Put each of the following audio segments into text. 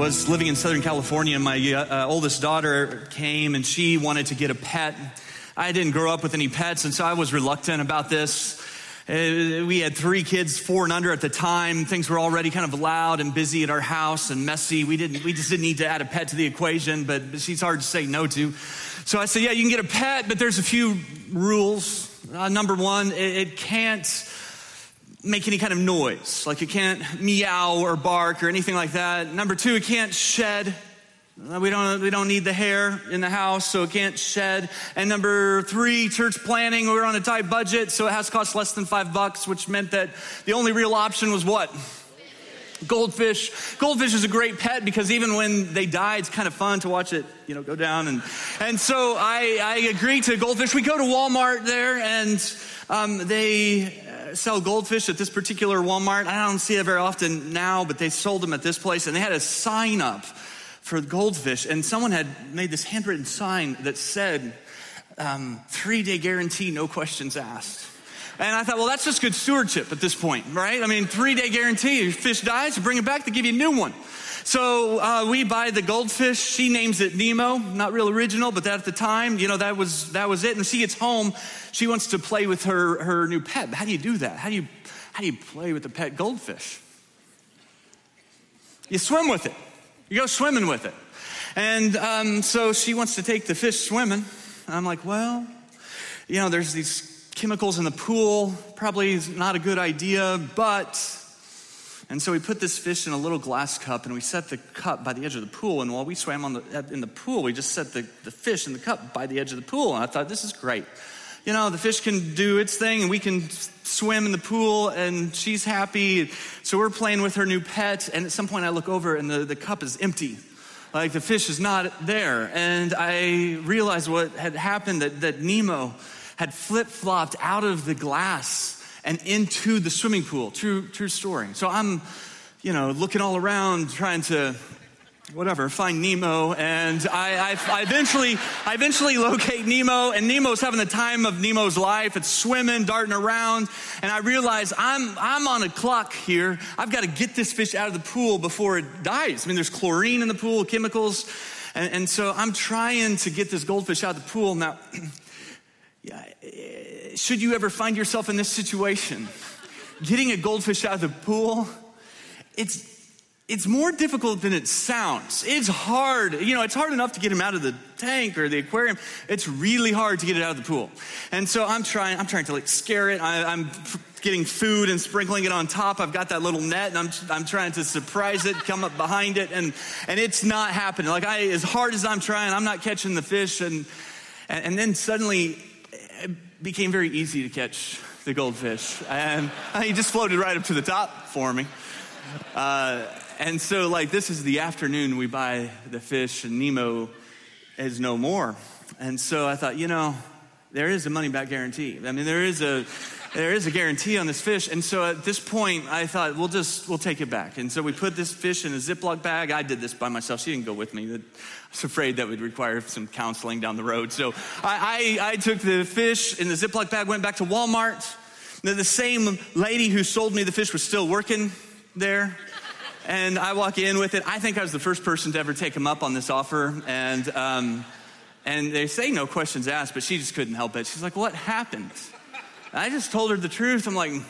was living in Southern California, and my oldest daughter came, and she wanted to get a pet. I didn't grow up with any pets, and so I was reluctant about this. We had 3 kids, 4 and under at the time. Things were already kind of loud and busy at our house and messy. We just didn't need to add a pet to the equation, but she's hard to say no to. So I said, yeah, you can get a pet, but there's a few rules. Number 1, it can't make any kind of noise. Like it can't meow or bark or anything like that. Number 2, it can't shed. We don't need the hair in the house, so it can't shed. And number 3, church planning. We're on a tight budget, so it has to cost less than $5, which meant that the only real option was what? Goldfish. Goldfish is a great pet because even when they die, it's kind of fun to watch it, go down. And so I agreed to goldfish. We go to Walmart there, and they sell goldfish at this particular Walmart. I don't see it very often now, but they sold them at this place, and they had a sign up for goldfish, and someone had made this handwritten sign that said, 3-day guarantee, no questions asked. And I thought, well, that's just good stewardship at this point, right? I mean, 3-day guarantee. Your fish dies, you bring it back, they give you a new one. So we buy the goldfish. She names it Nemo. Not real original, but that at the time, that was it. And she gets home, she wants to play with her new pet. How do you do that? How do you play with a pet goldfish? You swim with it. You go swimming with it. And so she wants to take the fish swimming. And I'm like, well, there's these chemicals in the pool, probably not a good idea, but... And so we put this fish in a little glass cup, and we set the cup by the edge of the pool. And while we swam in the pool, we just set the fish in the cup by the edge of the pool. And I thought, this is great. The fish can do its thing, and we can swim in the pool, and she's happy. So we're playing with her new pet, and at some point I look over, and the cup is empty. Like the fish is not there. And I realized what had happened, that Nemo had flip-flopped out of the glass and into the swimming pool. True story. So I'm, looking all around trying to, find Nemo. And I eventually locate Nemo, and Nemo's having the time of Nemo's life. It's swimming, darting around. And I realize I'm on a clock here. I've got to get this fish out of the pool before it dies. I mean, there's chlorine in the pool, chemicals. And so I'm trying to get this goldfish out of the pool. Now, should you ever find yourself in this situation, getting a goldfish out of the pool, it's more difficult than it sounds. It's hard. It's hard enough to get him out of the tank or the aquarium. It's really hard to get it out of the pool. And so I'm trying to scare it. I'm getting food and sprinkling it on top. I've got that little net, and I'm trying to surprise it, come up behind it, and it's not happening. As hard as I'm trying, I'm not catching the fish. And then suddenly it became very easy to catch the goldfish. And he just floated right up to the top for me. And so this is the afternoon we buy the fish, and Nemo is no more. And so I thought, there is a money back guarantee. I mean, there is a guarantee on this fish. And so at this point I thought, we'll take it back. And so we put this fish in a Ziploc bag. I did this by myself. She didn't go with me. I was afraid that would require some counseling down the road. So I took the fish in the Ziploc bag, went back to Walmart. The same lady who sold me the fish was still working there. And I walk in with it. I think I was the first person to ever take him up on this offer. And they say no questions asked, but she just couldn't help it. She's like, what happened? And I just told her the truth. I'm like,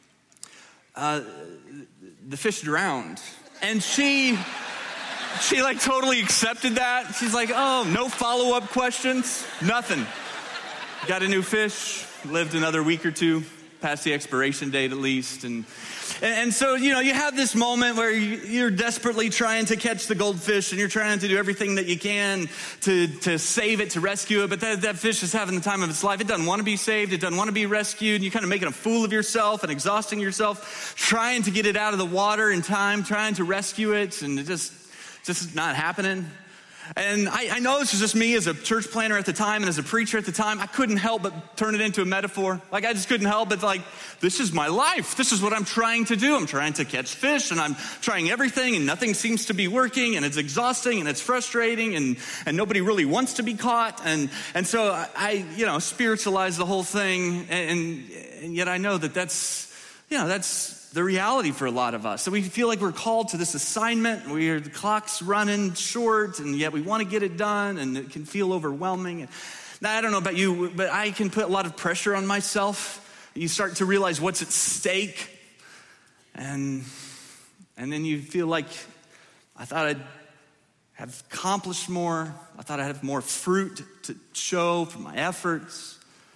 the fish drowned. And she totally accepted that. She's like, oh, no follow-up questions, nothing. Got a new fish, lived another week or two, past the expiration date at least. And so, you have this moment where you're desperately trying to catch the goldfish, and you're trying to do everything that you can to save it, to rescue it. But that fish is having the time of its life. It doesn't want to be saved. It doesn't want to be rescued. And you're kind of making a fool of yourself and exhausting yourself, trying to get it out of the water in time, trying to rescue it. And it just not happening. And I know this is just me as a church planner at the time and as a preacher at the time. I couldn't help but turn it into a metaphor. I just couldn't help but this is my life. This is what I'm trying to do. I'm trying to catch fish, and I'm trying everything, and nothing seems to be working, and it's exhausting, and it's frustrating, and nobody really wants to be caught. And so I spiritualize the whole thing, and yet I know that's the reality for a lot of us. So we feel like we're called to this assignment. The clock's running short, and yet we want to get it done, and it can feel overwhelming. Now, I don't know about you, but I can put a lot of pressure on myself. You start to realize what's at stake, and then you feel like, I thought I'd have accomplished more. I thought I'd have more fruit to show for my efforts.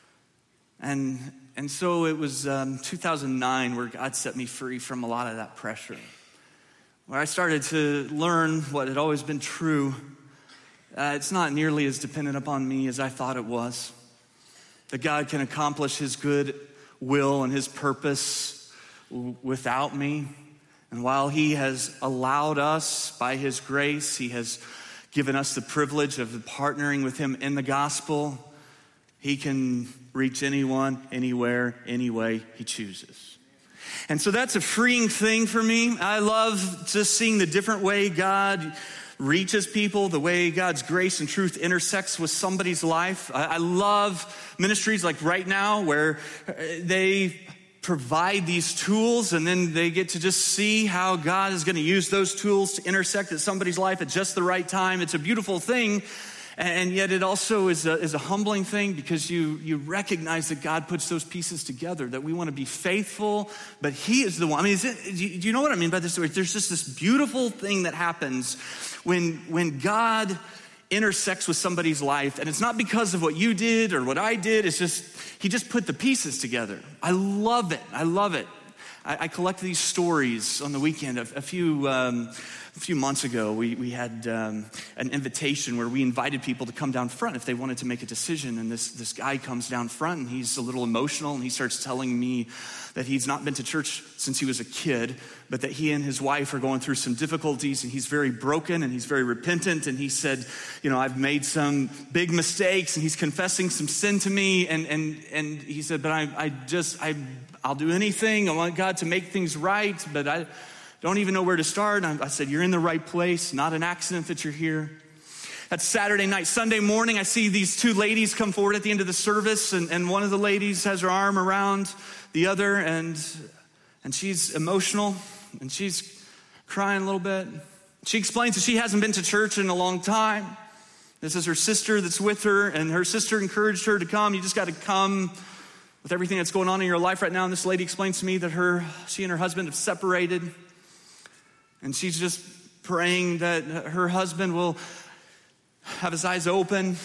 And so it was 2009 where God set me free from a lot of that pressure, where I started to learn what had always been true. It's not nearly as dependent upon me as I thought it was. That God can accomplish his good will and his purpose without me. And while he has allowed us by his grace, he has given us the privilege of partnering with him in the gospel, he can reach anyone, anywhere, any way he chooses. And so that's a freeing thing for me. I love just seeing the different way God reaches people, the way God's grace and truth intersects with somebody's life. I love ministries like Right Now, where they provide these tools and then they get to just see how God is going to use those tools to intersect at somebody's life at just the right time. It's a beautiful thing. And yet it also is a humbling thing, because you recognize that God puts those pieces together, that we want to be faithful, but he is the one. I mean, do you know what I mean by this? There's just this beautiful thing that happens when God intersects with somebody's life, and it's not because of what you did or what I did. It's just, he just put the pieces together. I love it. I love it. I collect these stories on the weekend. A few months ago, we had an invitation where we invited people to come down front if they wanted to make a decision. And this guy comes down front, and he's a little emotional, and he starts telling me that he's not been to church since he was a kid, but that he and his wife are going through some difficulties, and he's very broken, and he's very repentant. And he said, I've made some big mistakes, and he's confessing some sin to me. And he said, but I'll do anything. I want God to make things right, but I don't even know where to start. And I said, you're in the right place. Not an accident that you're here. That's Saturday night. Sunday morning, I see these two ladies come forward at the end of the service, and one of the ladies has her arm around the other, and she's emotional, and she's crying a little bit. She explains that she hasn't been to church in a long time. This is her sister that's with her, and her sister encouraged her to come. You just got to come with everything that's going on in your life right now. And this lady explains to me that she and her husband have separated. And she's just praying that her husband will have his eyes open,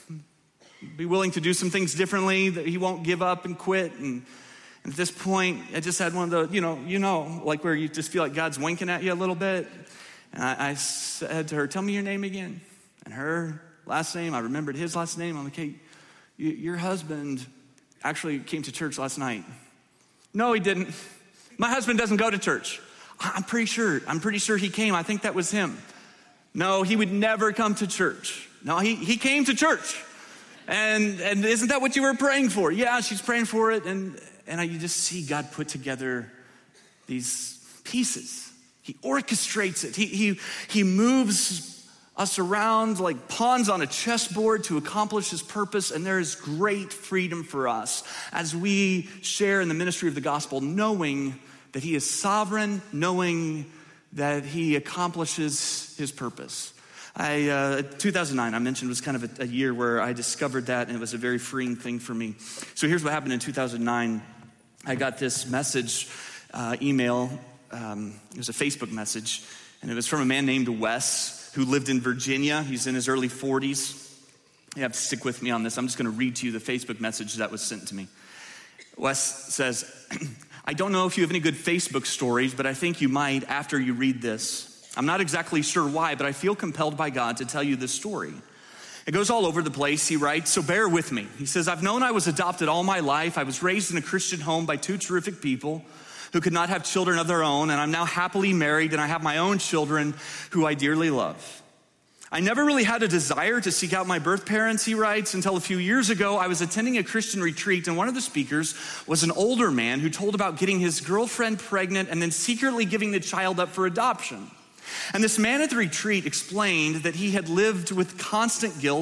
be willing to do some things differently, that he won't give up and quit. And at this point, I just had one of the, like where you just feel like God's winking at you a little bit. And I said to her, tell me your name again. And her last name, I remembered his last name. I'm like, hey, your husband actually came to church last night. No, he didn't. My husband doesn't go to church. I'm pretty sure he came. I think that was him. No, he would never come to church. No, he came to church. And isn't that what you were praying for? Yeah, she's praying for it. And you just see God put together these pieces. He orchestrates it. He moves us around like pawns on a chessboard to accomplish his purpose. And there is great freedom for us as we share in the ministry of the gospel, knowing that he is sovereign, knowing that he accomplishes his purpose. 2009, I mentioned, was kind of a year where I discovered that, and it was a very freeing thing for me. So here's what happened in 2009. I got this message, email. It was a Facebook message, and it was from a man named Wes, who lived in Virginia. He's in his early 40s. You have to stick with me on this. I'm just going to read to you the Facebook message that was sent to me. Wes says, I don't know if you have any good Facebook stories, but I think you might after you read this. I'm not exactly sure why, but I feel compelled by God to tell you this story. It goes all over the place, he writes, so bear with me. He says, I've known I was adopted all my life. I was raised in a Christian home by two terrific people who could not have children of their own, and I'm now happily married, and I have my own children who I dearly love. I never really had a desire to seek out my birth parents, he writes, until a few years ago. I was attending a Christian retreat, and one of the speakers was an older man who told about getting his girlfriend pregnant and then secretly giving the child up for adoption. And this man at the retreat explained that he had lived with constant guilt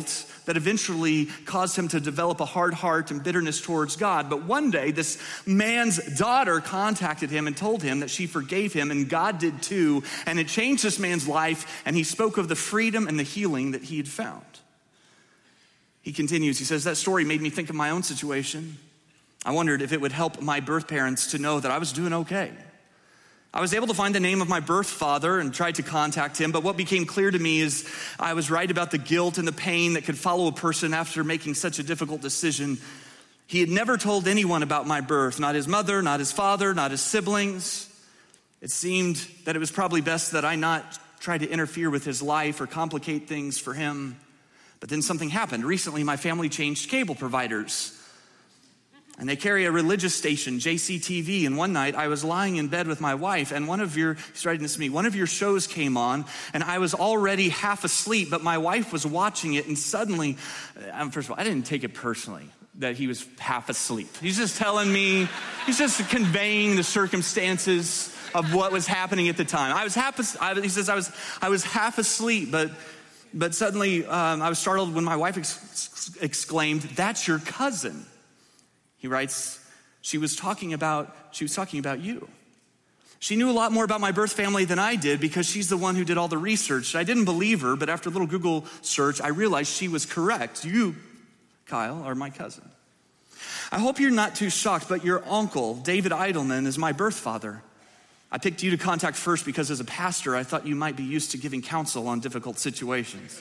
that eventually caused him to develop a hard heart and bitterness towards God. But one day, this man's daughter contacted him and told him that she forgave him, and God did too. And it changed this man's life, and he spoke of the freedom and the healing that he had found. He continues, he says, that story made me think of my own situation. I wondered if it would help my birth parents to know that I was doing okay. I was able to find the name of my birth father and tried to contact him, but what became clear to me is I was right about the guilt and the pain that could follow a person after making such a difficult decision. He had never told anyone about my birth, not his mother, not his father, not his siblings. It seemed that it was probably best that I not try to interfere with his life or complicate things for him. But then something happened. Recently, my family changed cable providers. And they carry a religious station, JCTV. And one night I was lying in bed with my wife, and he's writing this to me, one of your shows came on, and I was already half asleep, but my wife was watching it, and suddenly, first of all, I didn't take it personally that he was half asleep. He's just telling me, he's just conveying the circumstances of what was happening at the time. He says I was half asleep, but suddenly I was startled when my wife exclaimed, "That's your cousin." He writes, she was talking about you. She knew a lot more about my birth family than I did because she's the one who did all the research. I didn't believe her, but after a little Google search, I realized she was correct. You, Kyle, are my cousin. I hope you're not too shocked, but your uncle, David Eidelman, is my birth father. I picked you to contact first because as a pastor, I thought you might be used to giving counsel on difficult situations.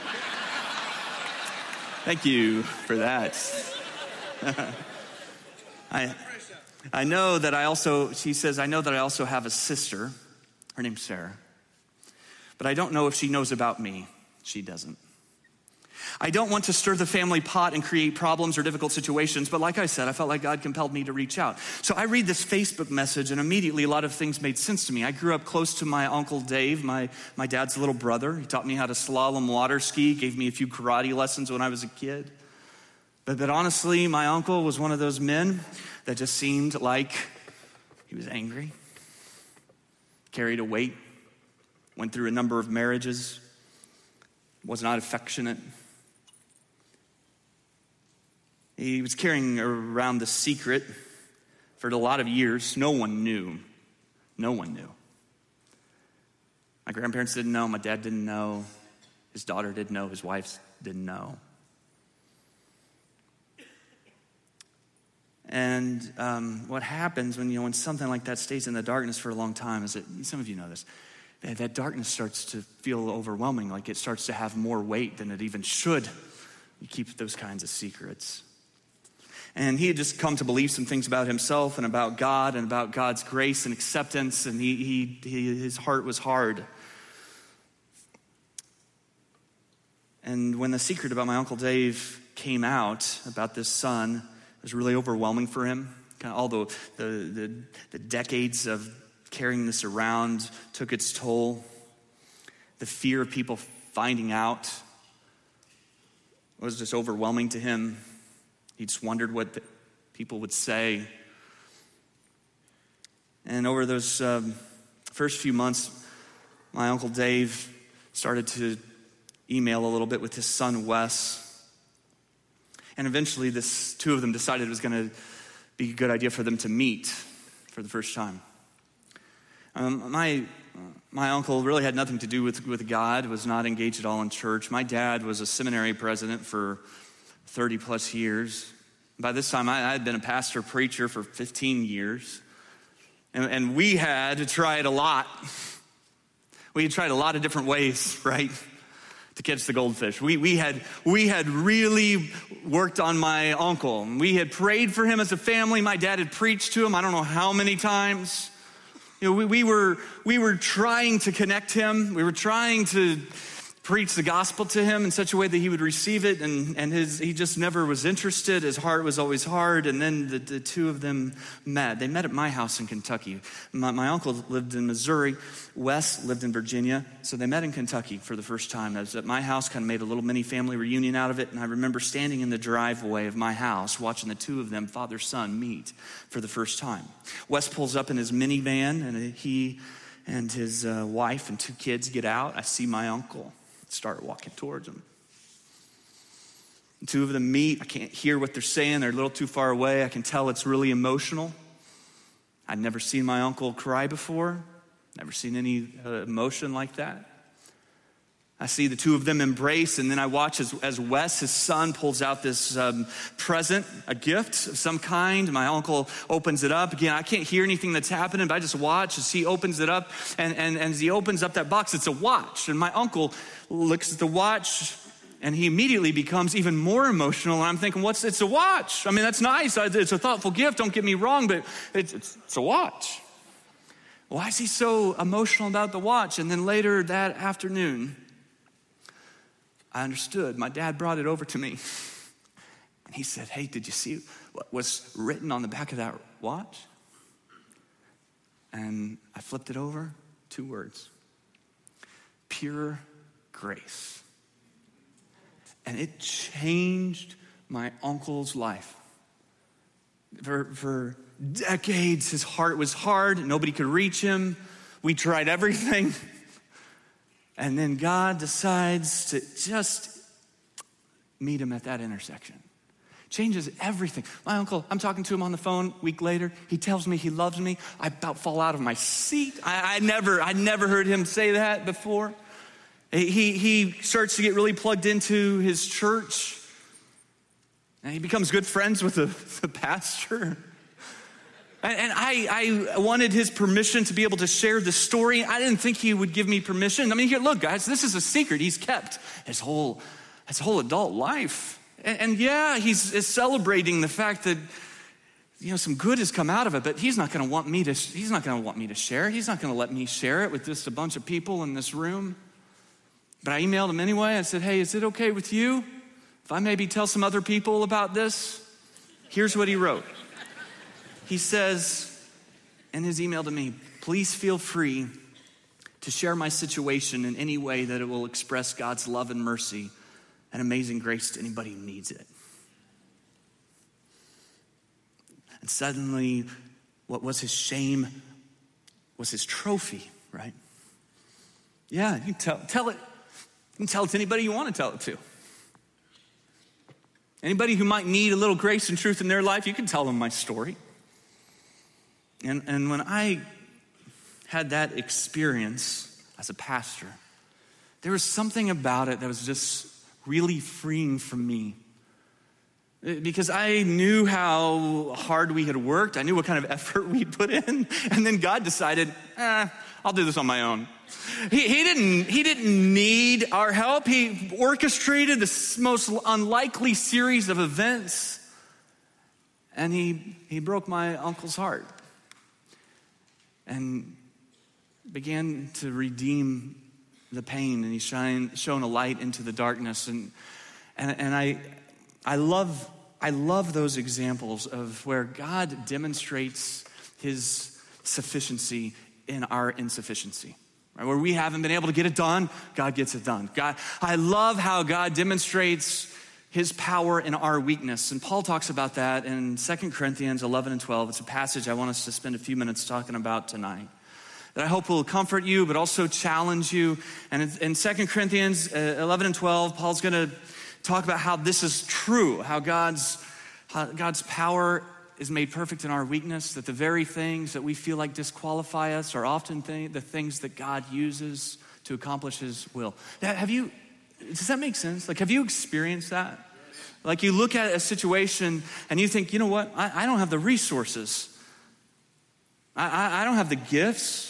Thank you for that. I know that I also have a sister. Her name's Sarah. But I don't know if she knows about me. She doesn't. I don't want to stir the family pot and create problems or difficult situations, but like I said, I felt like God compelled me to reach out. So I read this Facebook message, and immediately a lot of things made sense to me. I grew up close to my Uncle Dave, my dad's little brother. He taught me how to slalom water ski, gave me a few karate lessons when I was a kid. But honestly, my uncle was one of those men that just seemed like he was angry, carried a weight, went through a number of marriages, was not affectionate. He was carrying around the secret for a lot of years. No one knew. No one knew. My grandparents didn't know. My dad didn't know. His daughter didn't know. His wife didn't know. And what happens when something like that stays in the darkness for a long time is that, some of you know this, that darkness starts to feel overwhelming, like it starts to have more weight than it even should. You keep those kinds of secrets. And he had just come to believe some things about himself and about God and about God's grace and acceptance, and his heart was hard. And when the secret about my Uncle Dave came out about this son, it was really overwhelming for him. Kind of all the decades of carrying this around took its toll. The fear of people finding out was just overwhelming to him. He just wondered what people would say. And over those first few months, my Uncle Dave started to email a little bit with his son Wes. And eventually two of them decided it was going to be a good idea for them to meet for the first time. My uncle really had nothing to do with God, was not engaged at all in church. My dad was a seminary president for 30 plus years. By this time, I had been a pastor preacher for 15 years. And we had tried a lot. We had tried a lot of different ways, right, to catch the goldfish. We had really worked on my uncle. We had prayed for him as a family. My dad had preached to him I don't know how many times. We were trying to connect him. We were trying to preach the gospel to him in such a way that he would receive it, and he just never was interested. His heart was always hard. And then the two of them met. They met at my house in Kentucky. My uncle lived in Missouri. Wes lived in Virginia. So they met in Kentucky for the first time. I was at my house, kind of made a little mini family reunion out of it. And I remember standing in the driveway of my house, watching the two of them, father-son, meet for the first time. Wes pulls up in his minivan, and he and his wife and two kids get out. I see my uncle, start walking towards him. Two of them meet. I can't hear what they're saying. They're a little too far away. I can tell it's really emotional. I'd never seen my uncle cry before. Never seen any emotion like that. I see the two of them embrace, and then I watch as Wes, his son, pulls out this present, a gift of some kind. My uncle opens it up. Again, I can't hear anything that's happening, but I just watch as he opens it up. And as he opens up that box, it's a watch. And my uncle looks at the watch, and he immediately becomes even more emotional. And I'm thinking, it's a watch. I mean, that's nice. It's a thoughtful gift, don't get me wrong, but it's a watch. Why is he so emotional about the watch? And then later that afternoon, I understood. My dad brought it over to me. And he said, hey, did you see what was written on the back of that watch? And I flipped it over, 2 words. Pure grace. And it changed my uncle's life. For decades, his heart was hard. Nobody could reach him. We tried everything. And then God decides to just meet him at that intersection. Changes everything. My uncle, I'm talking to him on the phone a week later. He tells me he loves me. I about fall out of my seat. I never heard him say that before. He starts to get really plugged into his church. And he becomes good friends with the pastor. And I wanted his permission to be able to share this story. I didn't think he would give me permission. I mean, here, look, guys, this is a secret he's kept his whole adult life. And yeah, he's celebrating the fact that, some good has come out of it, but he's not going to want me to share it. He's not going to let me share it with just a bunch of people in this room. But I emailed him anyway. I said, hey, is it okay with you if I maybe tell some other people about this? Here's what he wrote. He says in his email to me, please feel free to share my situation in any way that it will express God's love and mercy and amazing grace to anybody who needs it. And suddenly, what was his shame was his trophy, right? Yeah, you can tell it. You can tell it to anybody you want to tell it to. Anybody who might need a little grace and truth in their life, you can tell them my story. And when I had that experience as a pastor, there was something about it that was just really freeing for me. Because I knew how hard we had worked. I knew what kind of effort we put in. And then God decided, I'll do this on my own. He didn't need our help. He orchestrated this most unlikely series of events. And he broke my uncle's heart. And began to redeem the pain, and he's shown a light into the darkness. And I love those examples of where God demonstrates his sufficiency in our insufficiency. Right? Where we haven't been able to get it done, God gets it done. I love how God demonstrates his power in our weakness. And Paul talks about that in 2 Corinthians 11 and 12. It's a passage I want us to spend a few minutes talking about tonight that I hope will comfort you, but also challenge you. And in 2 Corinthians 11 and 12, Paul's going to talk about how this is true, how God's power is made perfect in our weakness, that the very things that we feel like disqualify us are often the things that God uses to accomplish his will. Does that make sense? Like, have you experienced that? Like, you look at a situation and you think, you know what? I don't have the resources. I don't have the gifts.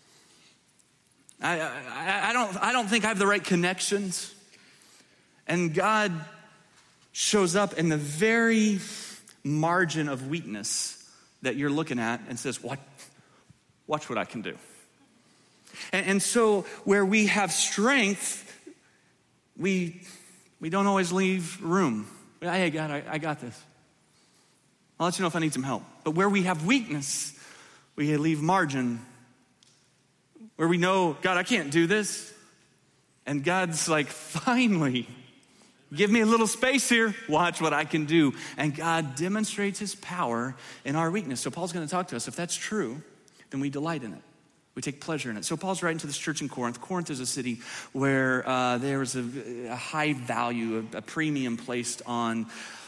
I don't think I have the right connections. And God shows up in the very margin of weakness that you're looking at and says, watch what I can do. And so where we have strength, we don't always leave room. Hey, God, I got this. I'll let you know if I need some help. But where we have weakness, we leave margin. Where we know, God, I can't do this. And God's like, finally, give me a little space here. Watch what I can do. And God demonstrates his power in our weakness. So Paul's going to talk to us. If that's true, then we delight in it. We take pleasure in it. So Paul's writing to this church in Corinth. Corinth is a city where there was a high value, a premium placed on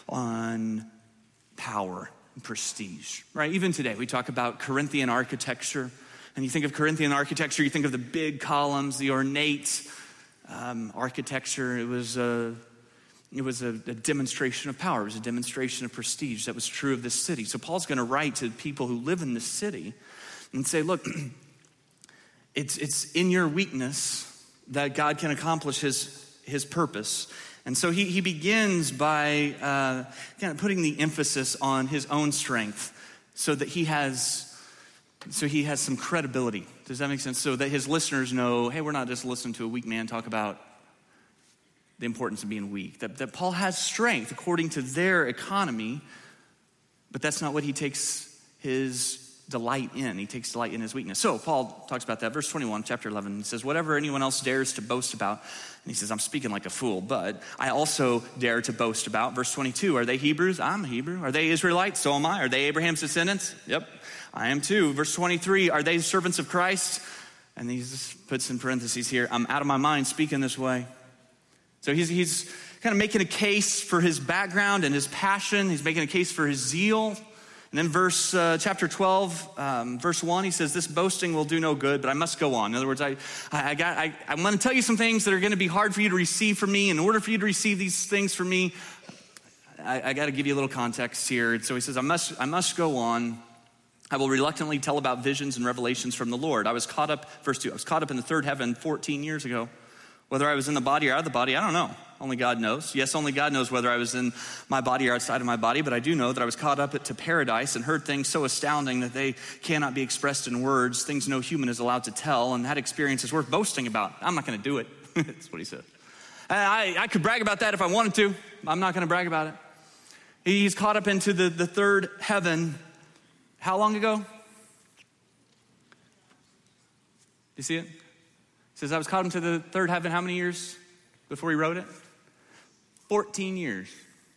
power and prestige, right? Even today, we talk about Corinthian architecture. And you think of Corinthian architecture, you think of the big columns, the ornate architecture. It was a demonstration of power. It was a demonstration of prestige. That was true of this city. So Paul's going to write to people who live in this city and say, look, it's in your weakness that God can accomplish his purpose. And so he begins by kind of putting the emphasis on his own strength so that he has some credibility. Does that make sense? So that his listeners know, hey, we're not just listening to a weak man talk about the importance of being weak. That Paul has strength according to their economy, but that's not what he takes his delight in. He takes delight in his weakness. So Paul talks about that. Verse 21, chapter 11, he says, whatever anyone else dares to boast about, and he says, I'm speaking like a fool, but I also dare to boast about. Verse 22, are they Hebrews? I'm a Hebrew. Are they Israelites? So am I. Are they Abraham's descendants? Yep, I am too. Verse 23, are they servants of Christ? And he just puts in parentheses here, I'm out of my mind speaking this way. So he's kind of making a case for his background and his passion. He's making a case for his zeal. And then chapter 12, verse 1, he says, this boasting will do no good, but I must go on. In other words, I'm going to tell you some things that are going to be hard for you to receive from me. In order for you to receive these things from me, I got to give you a little context here. And so he says, I must go on. I will reluctantly tell about visions and revelations from the Lord. Verse 2, I was caught up in the third heaven 14 years ago. Whether I was in the body or out of the body, I don't know. Only God knows. Yes, only God knows whether I was in my body or outside of my body, but I do know that I was caught up to paradise and heard things so astounding that they cannot be expressed in words, things no human is allowed to tell, and that experience is worth boasting about. I'm not going to do it. That's what he said. I could brag about that if I wanted to. I'm not going to brag about it. He's caught up into the third heaven. How long ago? You see it? He says, I was caught into the third heaven how many years before he wrote it? 14 years.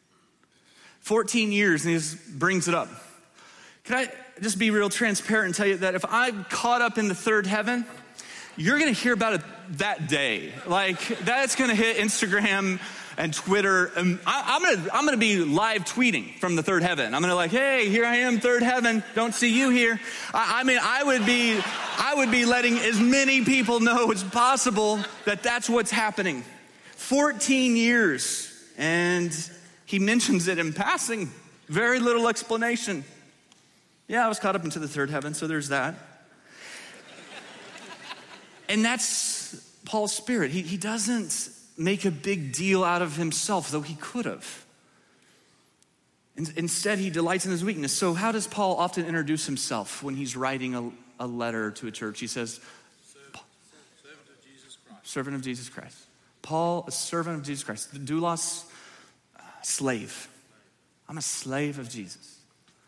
14 years, and he just brings it up. Can I just be real transparent and tell you that if I'm caught up in the third heaven, you're going to hear about it that day. Like, that's going to hit Instagram and Twitter. I'm going to be live tweeting from the third heaven. I'm going to like, hey, here I am, third heaven. Don't see you here. I would be letting as many people know as possible that that's what's happening. 14 years, and he mentions it in passing. Very little explanation. Yeah, I was caught up into the third heaven, so there's that. And that's Paul's spirit. He doesn't make a big deal out of himself, though he could have. Instead, he delights in his weakness. So how does Paul often introduce himself when he's writing a letter to a church? He says, servant of Jesus Christ. Paul, a servant of Jesus Christ. The doulos, slave. I'm a slave of Jesus.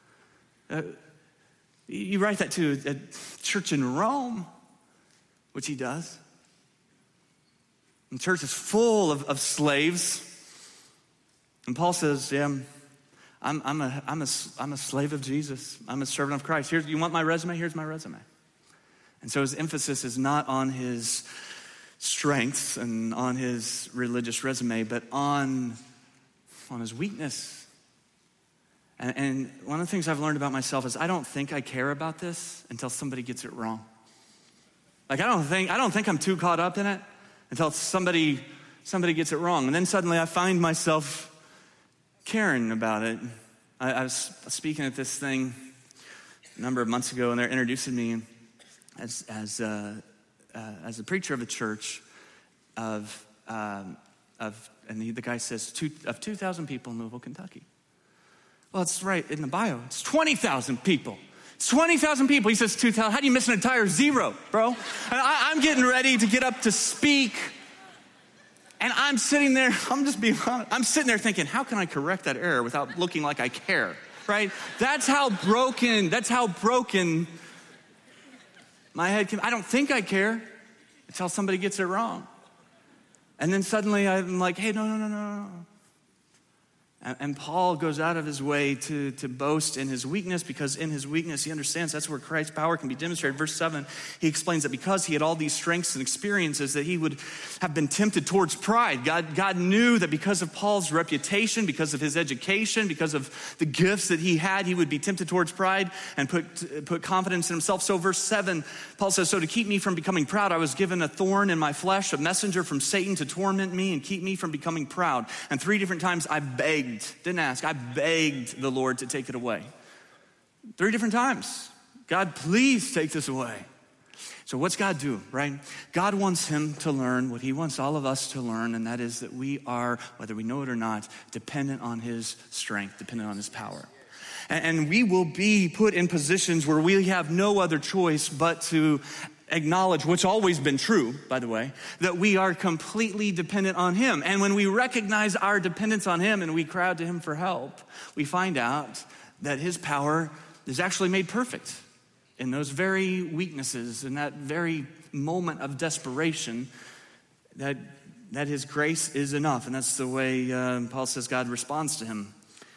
You write that to a church in Rome, which he does. And the church is full of slaves. And Paul says, yeah, I'm a slave of Jesus. I'm a servant of Christ. You want my resume? Here's my resume. And so his emphasis is not on his strengths and on his religious resume, but on his weakness. And one of the things I've learned about myself is I don't think I care about this until somebody gets it wrong. Like I don't think I'm too caught up in it until somebody gets it wrong. And then suddenly I find myself caring about it. I was speaking at this thing a number of months ago, and they're introducing me as a preacher of a church and the guy says, of 2,000 people in Louisville, Kentucky. Well, it's right in the bio. It's 20,000 people. It's 20,000 people. He says 2,000. How do you miss an entire zero, bro? And I'm getting ready to get up to speak. And I'm sitting there, I'm just being honest. I'm sitting there thinking, how can I correct that error without looking like I care, right? That's how broken my head can. I don't think I care until somebody gets it wrong. And then suddenly I'm like, hey, no. And Paul goes out of his way to boast in his weakness, because in his weakness, he understands that's where Christ's power can be demonstrated. Verse 7, he explains that because he had all these strengths and experiences, that he would have been tempted towards pride. God knew that because of Paul's reputation, because of his education, because of the gifts that he had, he would be tempted towards pride and put confidence in himself. So verse 7, Paul says, so to keep me from becoming proud, I was given a thorn in my flesh, a messenger from Satan to torment me and keep me from becoming proud. And 3 different times I begged, didn't ask, I begged the Lord to take it away. 3 different times. God, please take this away. So what's God do, right? God wants him to learn what he wants all of us to learn, and that is that we are, whether we know it or not, dependent on his strength, dependent on his power. And we will be put in positions where we have no other choice but to acknowledge what's always been true, by the way, that we are completely dependent on him. And when we recognize our dependence on him and we cry out to him for help, we find out that his power is actually made perfect in those very weaknesses, in that very moment of desperation, that his grace is enough. And that's the way Paul says God responds to him.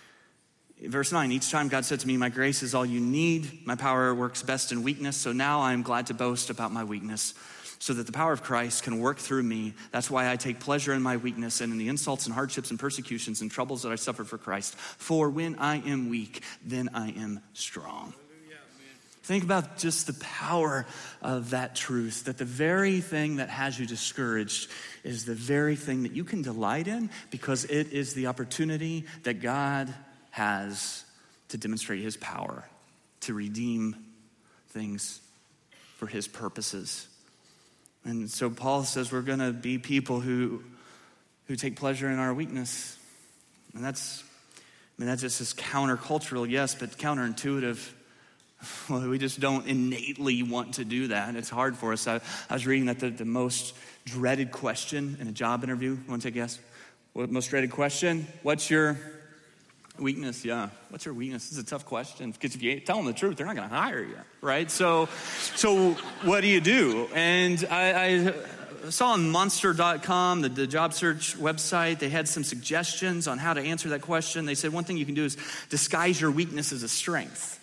Verse 9, each time God said to me, my grace is all you need. My power works best in weakness. So now I am glad to boast about my weakness so that the power of Christ can work through me. That's why I take pleasure in my weakness and in the insults and hardships and persecutions and troubles that I suffer for Christ. For when I am weak, then I am strong. Think about just the power of that truth, that the very thing that has you discouraged is the very thing that you can delight in, because it is the opportunity that God has to demonstrate his power, to redeem things for his purposes. And so Paul says we're going to be people who take pleasure in our weakness. And that just is countercultural, yes, but counterintuitive. Well, we just don't innately want to do that. It's hard for us. I was reading that the most dreaded question in a job interview, want to take a guess? What most dreaded question? What's your weakness? Yeah. What's your weakness? This is a tough question, because if you tell them the truth, they're not going to hire you, right? So what do you do? And I saw on Monster.com, the job search website, they had some suggestions on how to answer that question. They said one thing you can do is disguise your weakness as a strength.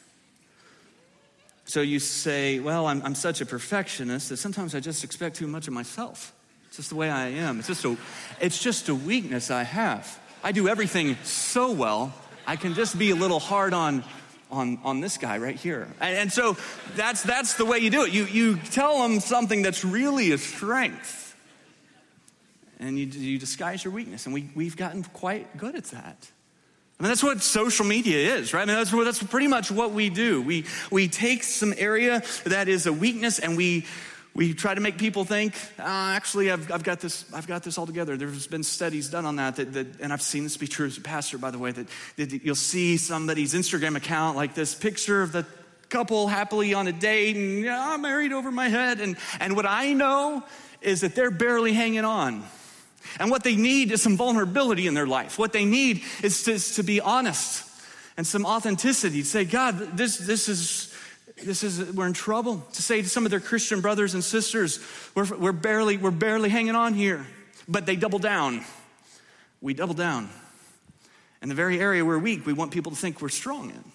So you say, well, I'm such a perfectionist that sometimes I just expect too much of myself. It's just the way I am. It's just a weakness I have. I do everything so well, I can just be a little hard on this guy right here. And so that's the way you do it. You tell them something that's really a strength, and you disguise your weakness. And we've gotten quite good at that. I mean, that's what social media is, right? I mean, that's pretty much what we do. We take some area that is a weakness, and we try to make people think, actually, I've got this all together. There's been studies done on that, and I've seen this be true as a pastor, by the way, that you'll see somebody's Instagram account, like this picture of the couple happily on a date, and I'm married over my head, and what I know is that they're barely hanging on. And what they need is some vulnerability in their life. What they need is to be honest and some authenticity. To say, God, this is we're in trouble. To say to some of their Christian brothers and sisters, we're barely hanging on here. But they double down. We double down. And the very area we're weak, we want people to think we're strong in.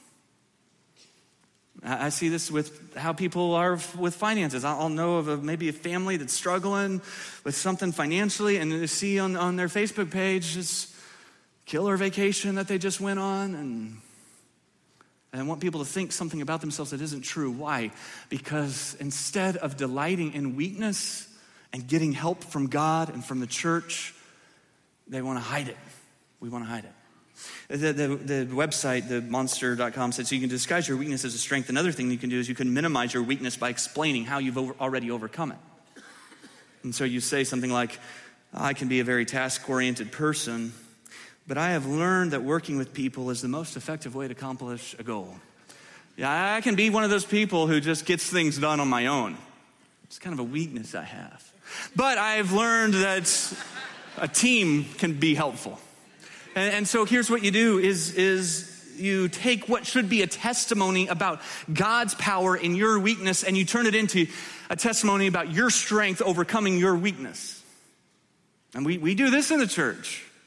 I see this with how people are with finances. I'll know of maybe a family that's struggling with something financially, and they see on their Facebook page this killer vacation that they just went on, and I want people to think something about themselves that isn't true. Why? Because instead of delighting in weakness and getting help from God and from the church, they want to hide it. We want to hide it. The website, the monster.com, said, so you can disguise your weakness as a strength. Another thing you can do is you can minimize your weakness by explaining how you've already overcome it. And so you say something like, I can be a very task-oriented person, but I have learned that working with people is the most effective way to accomplish a goal. Yeah, I can be one of those people who just gets things done on my own. It's kind of a weakness I have. But I've learned that a team can be helpful. And so here's what you do is you take what should be a testimony about God's power in your weakness, and you turn it into a testimony about your strength overcoming your weakness. And we do this in the church.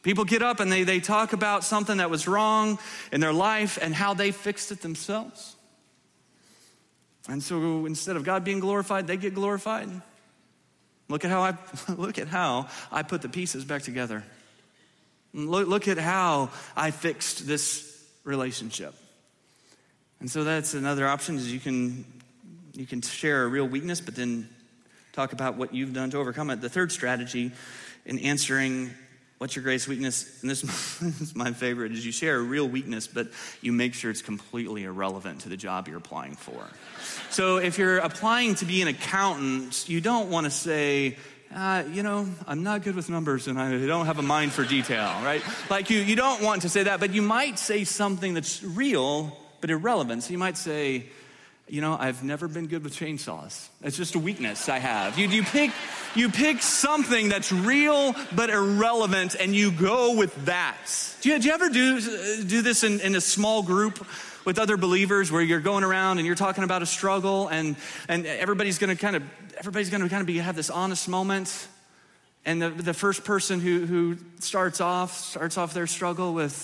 People get up and they talk about something that was wrong in their life and how they fixed it themselves. And so instead of God being glorified, they get glorified. Look at how I put the pieces back together. Look at how I fixed this relationship. And so that's another option, is you can share a real weakness, but then talk about what you've done to overcome it. The third strategy in answering what's your greatest weakness, and this is my favorite, is you share a real weakness, but you make sure it's completely irrelevant to the job you're applying for. So if you're applying to be an accountant, you don't want to say, I'm not good with numbers and I don't have a mind for detail, right? Like you don't want to say that, but you might say something that's real but irrelevant. So you might say, I've never been good with chainsaws. It's just a weakness I have. You pick something that's real but irrelevant and you go with that. Do you ever do this in a small group with other believers where you're going around and you're talking about a struggle and everybody's going to have this honest moment, and the first person who starts off their struggle with,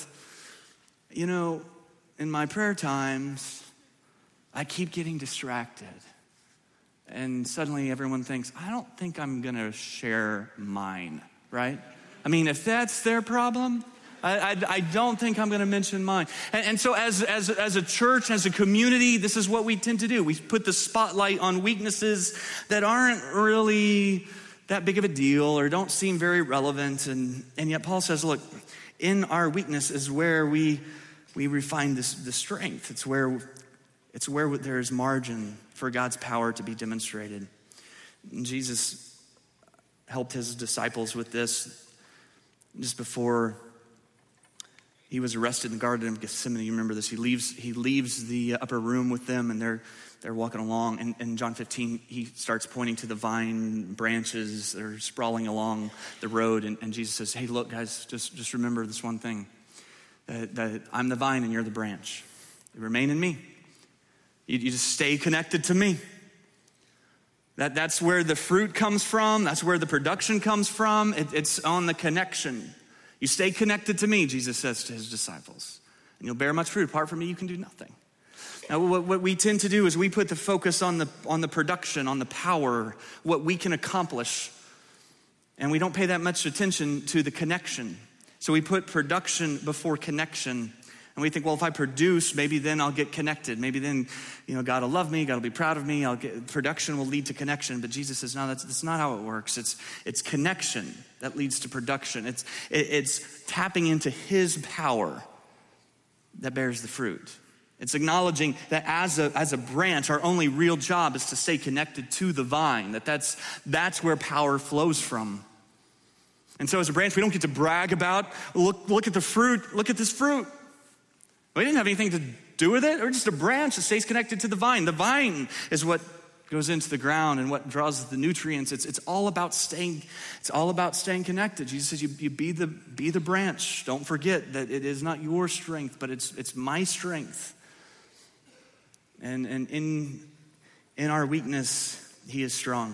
in my prayer times, I keep getting distracted. And suddenly everyone thinks, I don't think I'm going to share mine, right? I mean, if that's their problem, I don't think I'm going to mention mine. And so as a church, as a community, this is what we tend to do. We put the spotlight on weaknesses that aren't really that big of a deal or don't seem very relevant. And yet Paul says, look, in our weakness is where we refine the strength. It's where there's margin for God's power to be demonstrated. And Jesus helped his disciples with this just before he was arrested in the Garden of Gethsemane. You remember this. He leaves the upper room with them, and they're walking along. And in John 15, he starts pointing to the vine branches that are sprawling along the road. And Jesus says, hey, look, guys, just remember this one thing, that I'm the vine and you're the branch. You remain in me. You just stay connected to me. That's where the fruit comes from. That's where the production comes from. It's on the connection. You stay connected to me, Jesus says to his disciples, and you'll bear much fruit. Apart from me, you can do nothing. Now, what we tend to do is we put the focus on the production, on the power, what we can accomplish, and we don't pay that much attention to the connection. So we put production before connection. And we think, well, if I produce, maybe then I'll get connected. Maybe then, God will love me. God will be proud of me. Production will lead to connection. But Jesus says, no, that's not how it works. It's connection that leads to production. It's tapping into his power that bears the fruit. It's acknowledging that as a branch, our only real job is to stay connected to the vine. That's where power flows from. And so as a branch, we don't get to brag about, look at the fruit. Look at this fruit. We didn't have anything to do with it. We're just a branch that stays connected to the vine. The vine is what goes into the ground and what draws the nutrients. It's all about staying connected. Jesus says, you be the branch. Don't forget that it is not your strength, but it's my strength. And in our weakness, he is strong.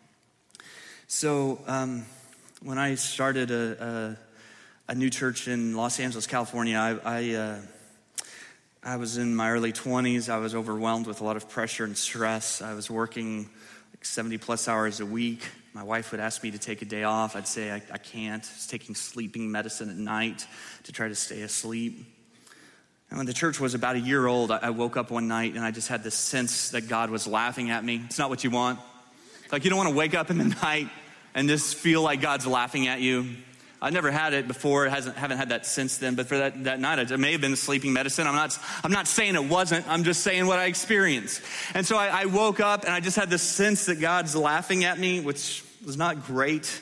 So when I started a new church in Los Angeles, California, I was in my early 20s. I was overwhelmed with a lot of pressure and stress. I was working like 70 plus hours a week. My wife would ask me to take a day off. I'd say I can't. I was taking sleeping medicine at night to try to stay asleep. And when the church was about a year old, I woke up one night and I just had this sense that God was laughing at me. It's not what you want. Like, you don't want to wake up in the night and just feel like God's laughing at you. I never had it before. Haven't had that since then. But for that night, it may have been the sleeping medicine. I'm not saying it wasn't. I'm just saying what I experienced. And so I woke up and I just had this sense that God's laughing at me, which was not great.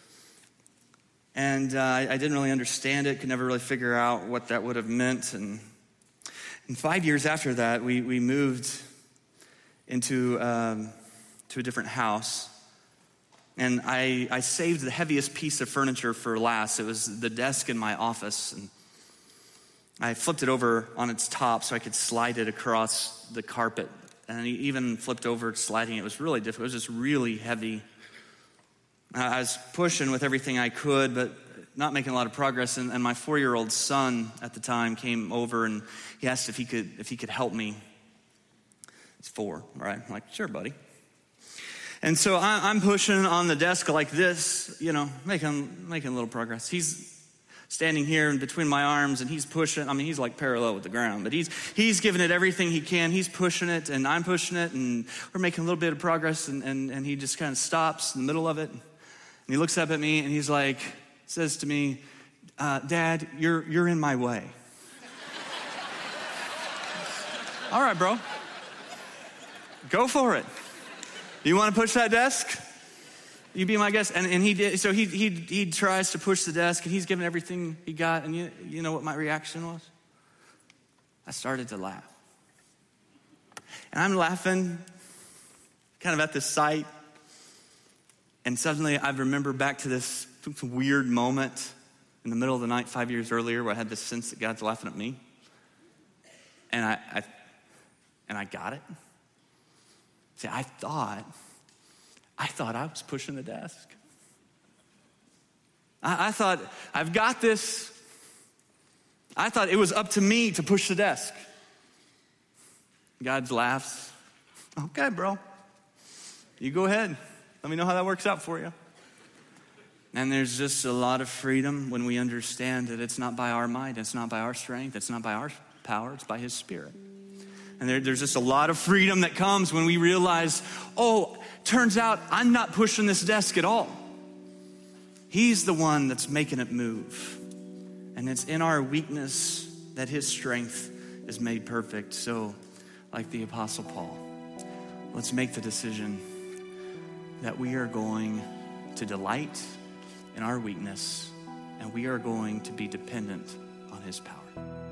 And I didn't really understand it. Could never really figure out what that would have meant. And 5 years after that, we moved into to a different house. And I saved the heaviest piece of furniture for last. It was the desk in my office. And I flipped it over on its top so I could slide it across the carpet. And I even flipped over sliding it. It was really difficult. It was just really heavy. I was pushing with everything I could, but not making a lot of progress, and my 4-year-old son at the time came over and he asked if he could help me. He's 4, right? I'm like, sure, buddy. And so I'm pushing on the desk like this, making a little progress. He's standing here in between my arms and he's pushing. I mean, he's like parallel with the ground, but he's giving it everything he can. He's pushing it and I'm pushing it and we're making a little bit of progress and he just kind of stops in the middle of it. And he looks up at me and he's like, says to me, Dad, you're in my way. All right, bro. Go for it. You want to push that desk? You be my guest. And he did. So he tries to push the desk and he's giving everything he got. And you know what my reaction was? I started to laugh. And I'm laughing kind of at this sight. And suddenly I remember back to this weird moment in the middle of the night 5 years earlier where I had this sense that God's laughing at me. And I got it. See, I thought I was pushing the desk. I thought, I've got this. I thought it was up to me to push the desk. God laughs. Okay, bro. You go ahead. Let me know how that works out for you. And there's just a lot of freedom when we understand that it's not by our might, it's not by our strength, it's not by our power, it's by His Spirit. And there's just a lot of freedom that comes when we realize, turns out I'm not pushing this desk at all. He's the one that's making it move. And it's in our weakness that His strength is made perfect. So, like the Apostle Paul, let's make the decision that we are going to delight in our weakness and we are going to be dependent on His power.